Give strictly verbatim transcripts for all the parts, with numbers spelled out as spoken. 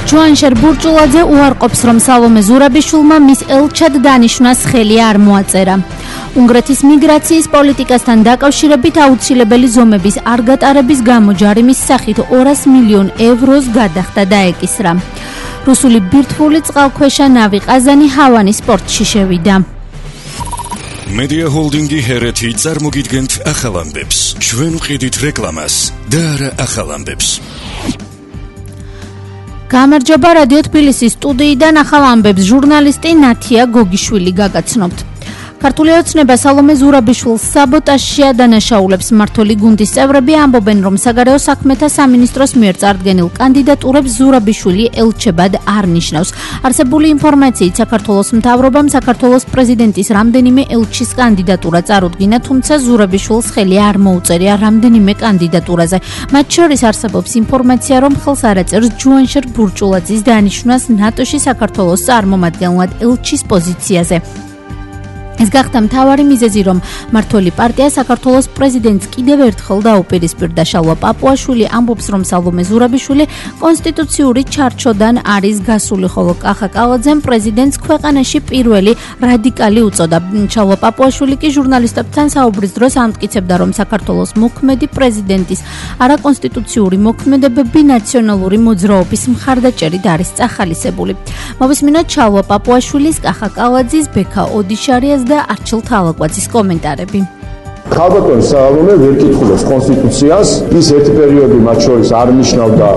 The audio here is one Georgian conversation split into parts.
ჯუანშერ ბურჭულაძე უარყოფს, რომ სალომე ზურაბიშვილმა მის ელჩად დანიშვნას ხელი არ მოაწერა. უნგრეთის მიგრაციის პოლიტიკასთან დაკავშირებით აუცილებელი ზომების არ გატარების გამო ჯარიმის სახით ორასი მილიონ ევროს გადახდა დაეკისრა. რუსული ბირთვული წყალქვეშა ნავი ყაზანი ჰავანის პორტში შევიდა. Media Holdingi ჰერეთი წარმოგიდგენთ ახალ ამბებს. ჩვენ ვყიდით რეკლამას და არა ახალ ამბებს. გამარჯობა, რადიო თბილისის სტუდიიდან ახალ ამბებს ჟურნალისტი ნათია გოგიშვილი გაგაცნობთ. ქართული ოცნება სალომე ზურაბიშვილს საბოტაჟში ადანაშაულებს. მმართველი გუნდის წევრები ამბობენ, რომ საგარეო საქმეთა სამინისტროს მიერ წარდგენილ კანდიდატურებს ზურაბიშვილი ელჩებად არ ნიშნავს. არსებული ინფორმაციით საქართველოს მთავრობამ საქართველოს პრეზიდენტის რამდენიმე ელჩის კანდიდატურა წარუდგინა, თუმცა ზურაბიშვილს ხელი არ მოუწერია რამდენიმე კანდიდატურაზე. მათ შორის არსებობს ინფორმაცია, რომ ხელს არ აწერს ჯუანშერ ბურჭულაძის დანიშვნას ნატოში საქართველოს წარმომადგენლად ელჩის პოზიციაზე. ეს გახდა მთავარი მიზეზი, რომ მმართველი პარტია საქართველოს პრეზიდენტს კიდევ ერთხელ დაუპირისპირდა. შალვა პაპუაშვილი ამბობს, რომ სალომე ზურაბიშვილი კონსტიტუციური ჩარჩოდან არის გასული, ხოლო კახა კალაძემ პრეზიდენტს ქვეყანაში პირველი რადიკალი უწოდა. შალვა პაპუაშვილი კი ჟურნალისტებთან საუბრის დროს ამტკიცებდა, რომ საქართველოს მოქმედი პრეზიდენტის არაკონსტიტუციური მოქმედებები ნაციონალური მოძრაობის მხარდაჭერით არის წახალისებული. მოვისმინოთ შალვა პაპუაშვილის, კახა კალაძის, ბექა ოდიშარიას და არჩილ თალაკვაძის კომენტარები. ქალბატონ სალომე ვერ კითხულობს კონსტიტუციას, ის ერთ პერიოდი მათ შორის არ ნიშნავდა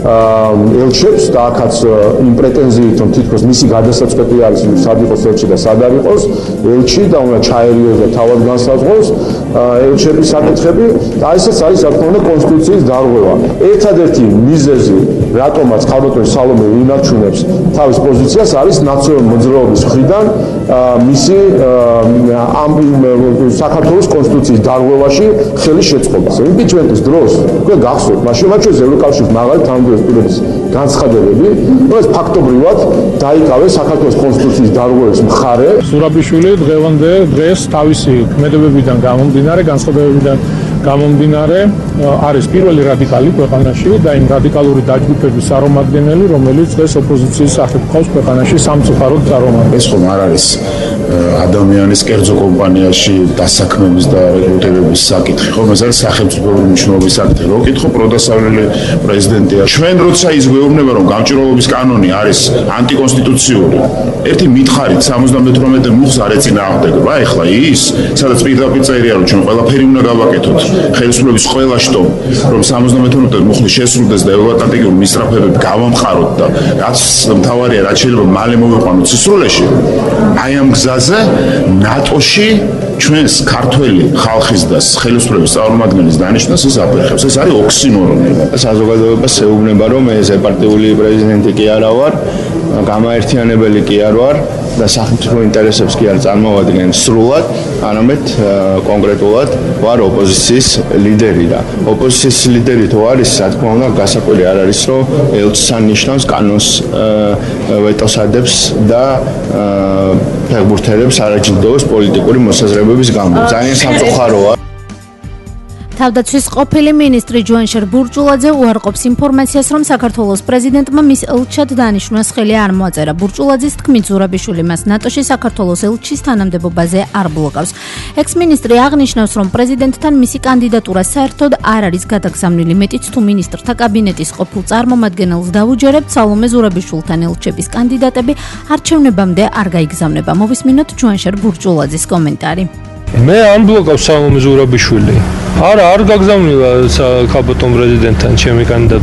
ელჩებს და აქაც იმ პრეტენზიით, რომ თითქოს მისი გადასაწყვეტი არის, სად იყოს ელჩი და სად არ იყოს ელჩი და უნდა ჩაერიოს და თავად განსაზღვროს ელჩების საკითხები და ესეც არის რა თქმა უნდა კონსტიტუციის დარღვევა. ერთადერთი მიზეზი, რატომაც ქალბატონ სალომე ინარჩუნებს თავის პოზიციას, არის ნაციონალური მოძრაობის მხრიდან მისი ამ საქართველოს კონსტიტუციის დარღვევაში ხელის შეწყობა. იმპიჩმენტის დროს უკვე გახსოვთ, მაშინ მათ შორის ევროკავშირის მაღალი თანამდებობის განცხადებები, რომელიც ფაქტობრივად დაიკავეს საქართველოს კონსტიტუციის დარღვევის მხარე. ზურაბიშვილი დღევანდელ დღეს თავისი ქმედებებიდან გამომდინარე, განცხადებებიდან გამომდინარე არის პირველი რადიკალი ქვეყანაში და იმ რადიკალური დაჯგუფების წარმომადგენელი, რომელიც დღეს ოპოზიციის სახით ყავს ქვეყანაში სამწუხაროდ წარმომადგენელი. ეს ხომ არ არის ადამიანის კერძო კომპანიაში დასაქმების და რეკრუტირების საკითხი, ხომ ეს არის სახელმწიფოური მნიშვნელობის საკითხი. რო კითხო პროდასავლელი პრეზიდენტია. ჩვენ როცა ის გვეუბნება, რომ გამჭირვალობის კანონი არის ანტიკონსტიტუციური, ერთი მითხარით სამოცდამეთვრამეტე მუხლს არ ეწინააღმდეგება, ეხლა ის, სადაც პირდაპირ წერია, რომ ჩვენ ყველაფერი უნდა გავაკეთოთ. ხელისუფლების ყველა შტო, რომ სამოცდამეთვრამეტე მუხლი შესრულდეს და ევროატლანტიკური მისწრაფებები გავამყაროთ და რაც მთავარია, რაც შეიძლება მალე მოვიყვანოთ სისრულეში, აი ამ გზაზე ნატოში ჩვენს ქართველი ხალხის და ხელისუფლების წარმომადგენლის დანიშვნას ის აფერხებს. ეს არის ოქსიმორონი. საზოგადოებას ეუბნება, რომ ეს ეპარტიული პრეზიდენტი კი არა ვარ, გამაერთიანებელი კი არ ვარ და სახელმწიფო ინტერესებს კი არ წარმოვადგენ სრულად, არამედ კონკრეტულად ვარ ოპოზიციის ლიდერი და ოპოზიციის ლიდერი თუ არის, რა თქმა უნდა, გასაკვირი არ არის, რომ ელჩს ანიშნავს, კანონს ვეტოს ადებს და ფეხბურთელებს არაჯილდოვებს პოლიტიკური მოსაზრებების გამო. ძალიან სამწუხაროა. თავდაცვის ყოფილი მინისტრი ჯუანშერ ბურჭულაძე უარყოფს ინფორმაციას, რომ საქართველოს პრეზიდენტმა მის ელჩად დანიშვნას ხელი არ მოაწერა. ბურჭულაძის თქმით, ზურაბიშვილი მას ნატოში საქართველოს ელჩის თანამდებობაზე არ ბლოკავს. ექს-მინისტრი აღნიშნავს, რომ პრეზიდენტთან მისი კანდიდატურა საერთოდ არ არის გადაგზავნილი. მეტიც თუ მინისტრთა კაბინეტის ყოფილ წარმომადგენელს დაუჯერებთ, სალომე ზურაბიშვილთან ელჩების კანდიდატები არჩევნებამდე არ გაიგზავნება. მოვისმინოთ ჯუანშერ ბურჭულაძის კომენტარი. მე ამ ბლოკავს სალომე ზურაბიშვილი. არა, არ გაგზავნილა ქალბატონ პრეზიდენტთან ჩემი კანდიდატურა.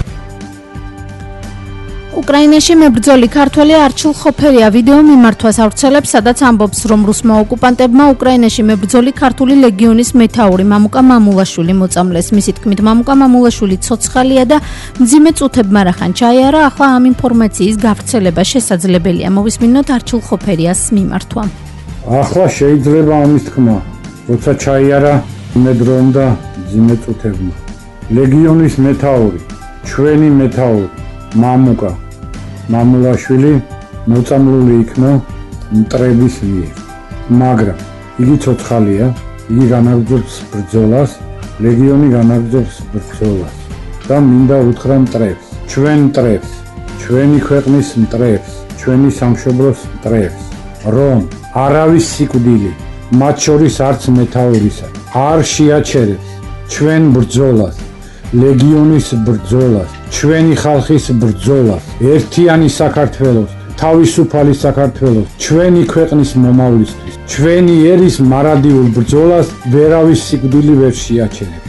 უკრაინაში მებრძოლი ქართველი არჩილ ხოფერია ვიდეო მიმართვას ავრცელებს, სადაც ამბობს, რომ რუსმა ოკუპანტებმა უკრაინაში მებრძოლი ქართული ლეგიონის მეთაური მამუკა მამულაშვილი მოწამლეს. მისი თქმით, მამუკა მამულაშვილი ცოცხალია და მძიმე წუთებმა რახან ჩაიარა. ახლა ამ ინფორმაციის გავრცელება შესაძლებელია. მოვისმინოთ არჩილ ხოფერიას მიმართვა. ახლა შეიძლება ამის თქმა, როცა ჩაიარა მედრომ და მძიმე წუთებმა. ლეგიონის მეთაური, ჩვენი მეთაური მამუკა მამულაშვილი მოწამლული იქნა მტრების მიერ, მაგრამ იგი ცოცხალია, იგი განაგრძობს ბრძოლას, ლეგიონი განაგრძობს ბრძოლას და მინდა უთხრა მტრებს, ჩვენ მტრებს, ჩვენი ქვეყნის მტრებს, ჩვენი სამშობლოს მტრებს, რომ არავის სიკვდილი, მათ შორის არც მეთაურისა, არ შეაჩერებს ჩვენ ბრძოლას, ლეგიონის ბრძოლას, ჩვენი ხალხის ბრძოლას, ერთიანი საქართველოს, თავისუფალი საქართველოს, ჩვენი ქვეყნის მომავლისთვის, ჩვენი ერის მარადიულ ბრძოლას ვერავის სიკვდილი ვერ შეაჩერებს.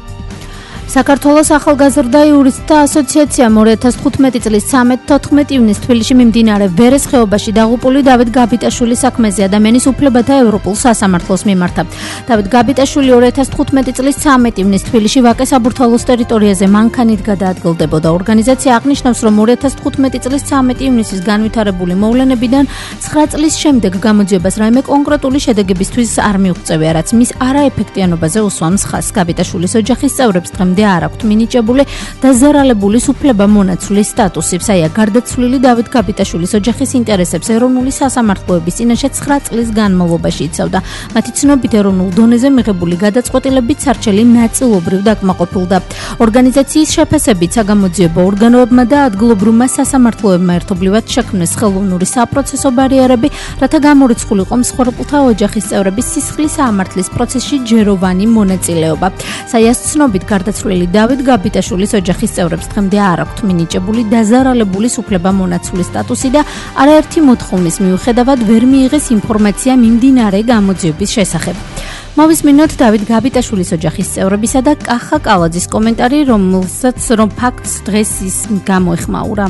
საქართველოს ახალგაზრდა იურისტთა ასოციაციამ ორი ათას თხუთმეტი წლის ცხრამეტ-თოთხმეტ ივნისს თბილისში მიმდინარე ვერეს ხეობაში დაღუპული დავით გაბიტაშვილის საქმეზე ადამიანის უფლებათა ევროპულ სასამართლოს მიმართა. დავით გაბიტაშვილი ორი ათას თხუთმეტი წლის ცხრამეტ ივნისს თბილისში ვაკე საბურთალოს ტერიტორიაზე მანქანით გადაადგილდებოდა. ორგანიზაცია აღნიშნავს, რომ ორი ათას თხუთმეტი წლის ცხრამეტ ივნისის განვითარებული მოვლენებიდან ცხრა წლის შემდეგ გამოძიებას რაიმე კონკრეტული შედეგებისთვის არ მიუღწევია, რაც მის არაეფექტიანობაზე უსვამს ხაზს. გაბიტაშვილის ოჯახის წევრებს დღემდე არ აქვთ მინიჭებული დაზარალებული უფლება მონაცვლის სტატუსი. საია გარდაცვლილი დავით გაბიტაშვილის ოჯახის ინტერესებს ეროვნული სასამართლოების წინაშე ცხრა წლის განმავლობაში იცავდა. მათი ცნობით ეროვნულ დონეზე მიღებული გადაწყვეტილებებით სარჩელი ნაწილობრივ დაკმაყოფილდა. ორგანიზაციის შეფასებით საგამოძიებო ორგანოებმა და ადგილობრივმა სასამართლოებმა ერთობლივად შექმნეს ხელოვნური საპროცესო ბარიერები, რათა გამორიცხული იყო მსხვერპლთა ოჯახის წევრების სისხლის სამართლის პროცესში ჯეროვანი მონაწილეობა. საიას ცნობით გარდაცვლილი დავით გაბიტაშვილის ოჯახის წევრებს დღემდე არ აქვთ მინიჭებული დაზარალებული უფლება მონაცვლის სტატუსი და არაერთი მოთხოვნის მიუხედავად ვერ მიიღეს ინფორმაცია მიმდინარე გამოძიების შესახებ. მოვისმინოთ დავით გაბიტაშვილის ოჯახის წევრებისა და კახა კალაძის კომენტარი, რომელსაც რომ ფაქტს დღეს ის გამოეხმაურა.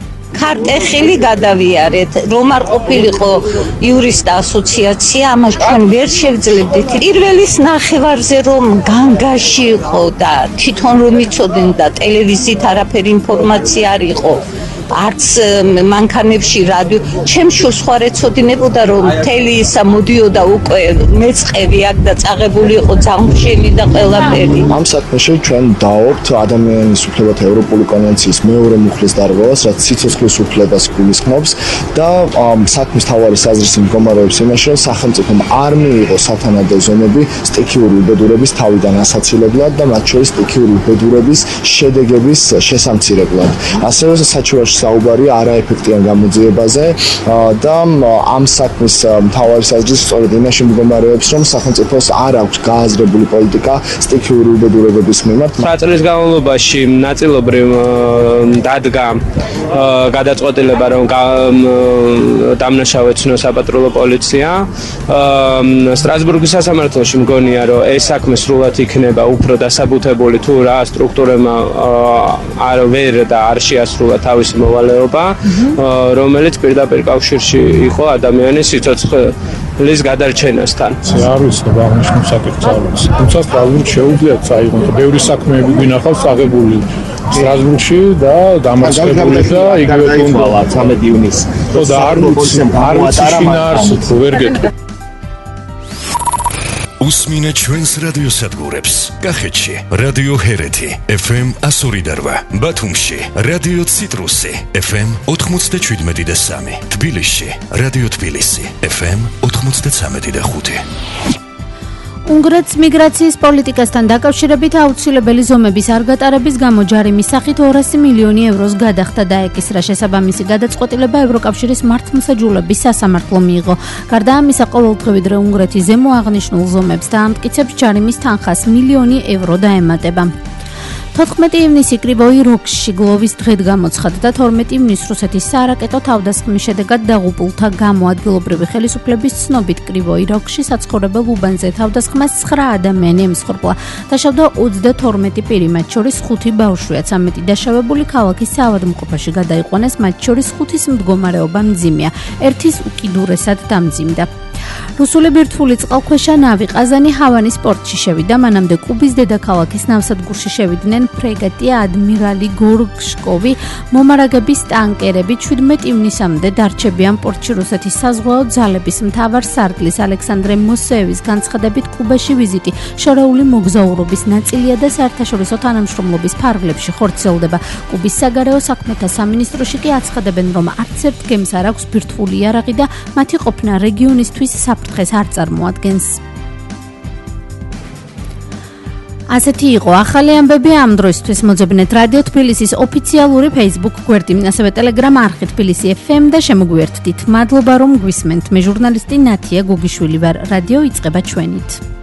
ქარტეხილი გადავიარეთ, რომ არ ყოფილიყო იურისტთა ასოციაცია, ამას ჩვენ ვერ შევძლებდით. პირველის ნახევარზე რომ განგაში იყო და თვითონ რომ იცოდნენ და ტელევიზიით არაფერი ინფორმაცია არ იყო. არც მანქანებში რადიო ჩემში სხვა ეცოდინებოდა რომ მთელი ისა მოდიოდა უკვე მეწყევი აქ და წაღებული იყო ძაღლშენი და ყველაფერი. ამ საქმეში ჩვენ დავობთ ადამიანის უფლებათა ევროპული კონვენციის მეორე მუხლის დარღვევას, რაც სიცოცხლის უფლებას გულისხმობს და საქმის თავარი საზრისი მდგომარეობს იმაში, რომ სახელმწიფომ არ მიიღო სათანადო ზომები სტიქიური უბედურების თავიდან ასაცილებლად და მათ შორის სტიქიური უბედურების შედეგების შესამცირებლად. ასევე საჩუქრ საუბარი არაეფექტიან გამოძიებაზე და ამ საქმის მთავარი საზრისი სწორედ იმაში მდგომარეობს, რომ სახელმწიფოს არ აქვს გააზრებული პოლიტიკა სტიქიური უბედურებების მიმართ. ცხრა წლის განმავლობაში ნაწილობრივ დადგა გადაწყვეტილება, რომ დამნაშავე ცნო საპატრულო პოლიცია. სტრასბურგის სასამართლოში მგონია, რომ ეს საქმე სრულად იქნება უფრო დასაბუთებული, თუ რა სტრუქტურებმა არ ვერ და არ შეასრულა თავისი მოვალეობა, რომელიც პირდაპირ კავშირში იყო ადამიანის სიცოცხლის გადარჩენასთან. არ ვიცი, აღნიშნულ საკითხს არ ვიცი. თუმცა სტრასბურგში შეუძლიათ წაიღონ, ბევრი საქმეები გვინახავს აღებული სტრასბურგში და დამარცხებული და იგივე თუნდალა ცხრამეტ ივნისს. ხო და არ ვიცი, არ ვიცი შინაარსით, ვერ გეტყვი. უსმინე ჩვენს რადიოსადგურებს. კახეთში რადიო ჰერეთი ეფ ემ εκατო ორი და რვა, ბათუმში რადიო ციტრუსი ეფ ემ ოთხმოცდაშვიდმეტი და სამი, თბილისში რადიო თბილისი ეფ ემ ოთხმოცდაცამეტი და ხუთი. უნგრეთს მიგრაციის პოლიტიკასთან დაკავშირებით აუცილებელი ზომების არ გატარების გამო ჯარიმის სახით ორასი მილიონი ევროს გადახდა დაეკისრა. შესაბამისი გადაწყვეტილება ევროკავშირის მართლმსაჯულების სასამართლო მიიღო. გარდა ამისა, ყოველდღიურ უნგრეთი ზემო აღნიშნულ ზომებს დაამტკიცებს ჯარიმის თანხას მილიონი ევრო დაემატება. თოთხმეტი ივნისი კრივოი როგში გლოვის დღედ გამოცხადდა და თორმეტი ივნისს რუსეთის სარაკეტო თავდასხმის შედეგად დაღუპულთა გამო ადგილობრივი ხელისუფლების ცნობით კრივოი როგში საცხოვრებელ უბანზე თავდასხმას ცხრა ადამიანი ემსხვერპლა. დაშავდა ოცდათორმეტი პირი, მათ შორის ხუთი ბავშვია. ცამეტი დაშავებული ქალაქის საავადმყოფოში გადაიყვანეს, მათ შორის ხუთის მდგომარეობა მძიმეა, ერთის უკიდურესად დამძიმდა. რუსული ბირთვული წყალქვეშა ნავი ყაზანი ჰავანის პორტში შევიდა. მანამდე კუბის დედაქალაქის ნავსადგურში შევიდნენ ფრეგატი ადმირალი გორშკოვი, მომარაგების ტანკერები. შვიდმეტი ივნისამდე დარჩებიან პორტში რუსეთის საზღვაო ძალების მთავარ სარდლის ალექსანდრე მოსეევის განცხადებით, კუბაში ვიზიტი შორეული მოგზაურობის ნაწილია და საერთაშორისო თანამშრომლობის ფარგლებში ხორციელდება. კუბის საგარეო საქმეთა სამინისტროში კი აცხადებენ, რომ არც ერთ გემს არ აქვს ბირთვული იარაღი და მათი ყოფნა რეგიონისთვის საფრთხეს არ წარმოადგენს. ასეთი იყო ახალი ამბები ამ დროისთვის მოძებნეთ რადიო თბილისის ოფიციალური Facebook გვერდი, ასევე Telegram არხი თბილისი ეფ ემ და შემოგვიერთდით. მადლობა რომ გვისმენთ. მე ჟურნალისტი ნათია გოგიშვილი ვარ. რადიო იწყება ჩვენით.